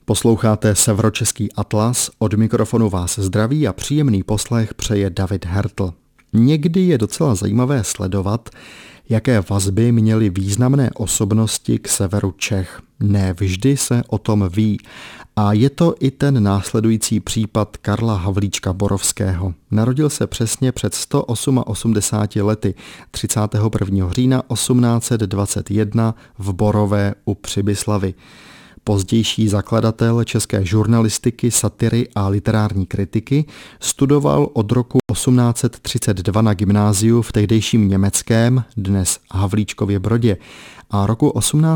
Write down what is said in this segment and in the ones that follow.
Posloucháte Severočeský atlas, od mikrofonu vás zdraví a příjemný poslech přeje David Hertl. Někdy je docela zajímavé sledovat, jaké vazby měly významné osobnosti k severu Čech. Ne vždy se o tom ví. A je to i ten následující případ Karla Havlíčka Borovského. Narodil se přesně před 188 lety, 31. října 1821 v Borové u Přibyslavy. Pozdější zakladatel české žurnalistiky, satiry a literární kritiky, studoval od roku 1832 na gymnáziu v tehdejším německém, dnes Havlíčkově Brodě, a roku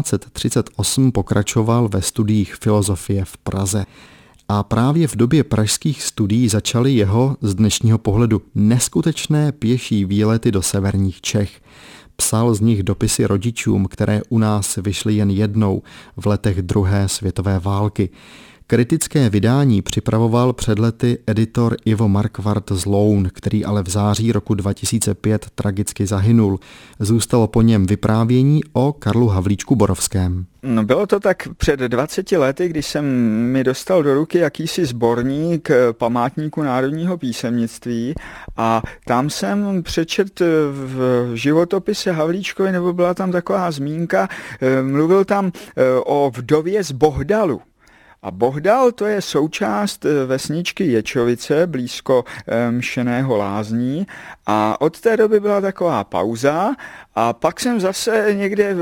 1838 pokračoval ve studiích filozofie v Praze. A právě v době pražských studií začaly jeho, z dnešního pohledu, neskutečné pěší výlety do severních Čech. Psal z nich dopisy rodičům, které u nás vyšly jen jednou v letech druhé světové války. Kritické vydání připravoval před lety editor Ivo Markvart z Loun, který ale v září roku 2005 tragicky zahynul. Zůstalo po něm vyprávění o Karlu Havlíčku Borovském. No, bylo to tak před 20 lety, když jsem mi dostal do ruky jakýsi sborník památníku národního písemnictví a tam jsem přečetl v životopise Havlíčkovi, nebo byla tam taková zmínka, mluvil tam o vdově z Bohdalu. A Bohdal to je součást vesničky Ječovice, blízko Mšeného Lázní, a od té doby byla taková pauza a pak jsem zase někde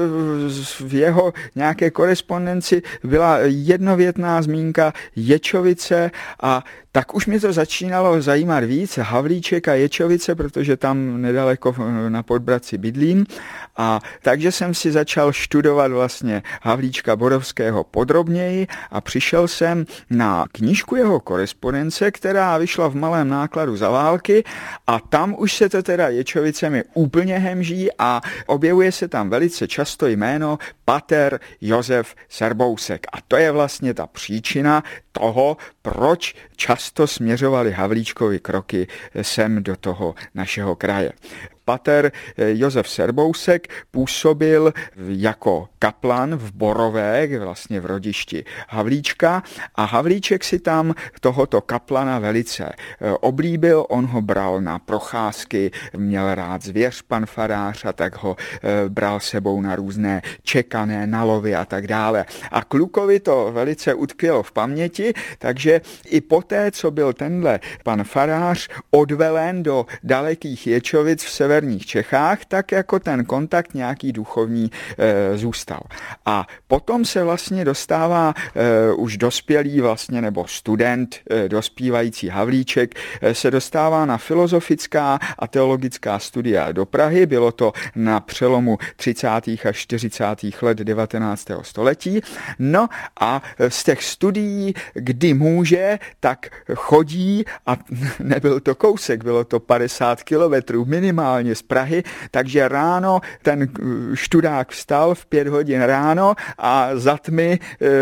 v jeho nějaké korespondenci byla jednovětná zmínka Ječovice a tak už mě to začínalo zajímat víc, Havlíček a Ječovice, protože tam nedaleko na Podbradci bydlím, a takže jsem si začal studovat vlastně Havlíčka Borovského podrobněji a přišel jsem na knížku jeho korespondence, která vyšla v malém nákladu za války, a tam už se to teda Ječovicemi úplně hemží a objevuje se tam velice často jméno pater Josef Serbousek. A to je vlastně ta příčina toho, proč často směřovaly Havlíčkovy kroky sem do toho našeho kraje. Pater Josef Serbousek působil jako kaplan v Borové, vlastně v rodišti Havlíčka, a Havlíček si tam tohoto kaplana velice oblíbil, on ho bral na procházky, měl rád zvěř pan farář a tak ho bral sebou na různé čekané, na lovy a tak dále. A klukovi to velice utkvělo v paměti, takže i poté, co byl tenhle pan farář odvelen do dalekých Ječovic v severních Čechách, tak jako ten kontakt nějaký duchovní zůstal. A potom se vlastně dostává už dospělý vlastně, nebo student, dospívající Havlíček, se dostává na filozofická a teologická studia do Prahy. Bylo to na přelomu 30. a 40. let 19. století. No a z těch studií, kdy může, tak chodí, a nebyl to kousek, bylo to 50 kilometrů minimálně z Prahy, takže ráno ten študák vstal v 5 hodin ráno a za tmy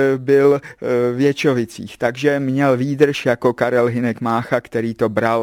byl v Ječovicích, takže měl výdrž jako Karel Hynek Mácha, který to bral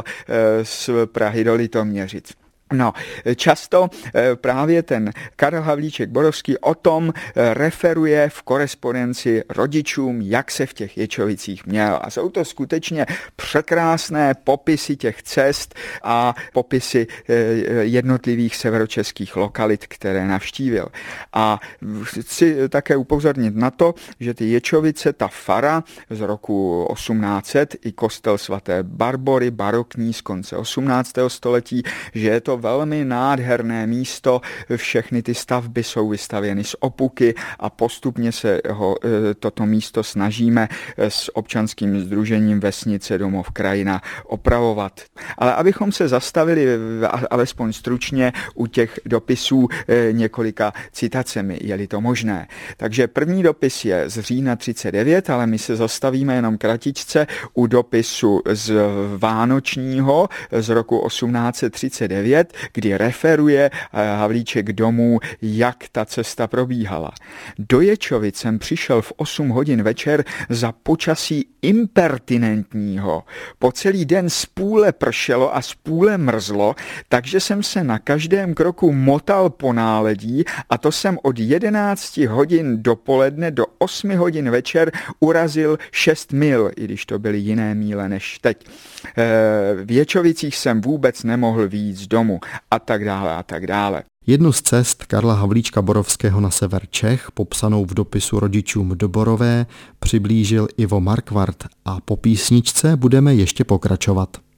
z Prahy do Litoměřic. No, často právě ten Karel Havlíček Borovský o tom referuje v korespondenci rodičům, jak se v těch Ječovicích měl. A jsou to skutečně překrásné popisy těch cest a popisy jednotlivých severočeských lokalit, které navštívil. A chci také upozornit na to, že ty Ječovice, ta fara z roku 1800 i kostel svaté Barbory, barokní z konce 18. století, že je to velmi nádherné místo, všechny ty stavby jsou vystavěny z opuky a postupně se toto místo snažíme s občanským sdružením Vesnice domov krajina opravovat. Ale abychom se zastavili alespoň stručně u těch dopisů několika citacemi, je-li to možné. Takže první dopis je z října 39, ale my se zastavíme jenom kratičce u dopisu z vánočního z roku 1839, kaset, kdy referuje Havlíček domů, jak ta cesta probíhala. Do Ječovic jsem přišel v 8 hodin večer za počasí impertinentního. Po celý den spůle pršelo a spůle mrzlo, takže jsem se na každém kroku motal po náledí a to jsem od 11 hodin dopoledne do 8 hodin večer urazil 6 mil, i když to byly jiné míle než teď. V Ječovicích jsem vůbec nemohl vyjít z domu a tak dále a tak dále. Jednu z cest Karla Havlíčka Borovského na sever Čech, popsanou v dopisu rodičům do Borové, přiblížil Ivo Markvart a po písničce budeme ještě pokračovat.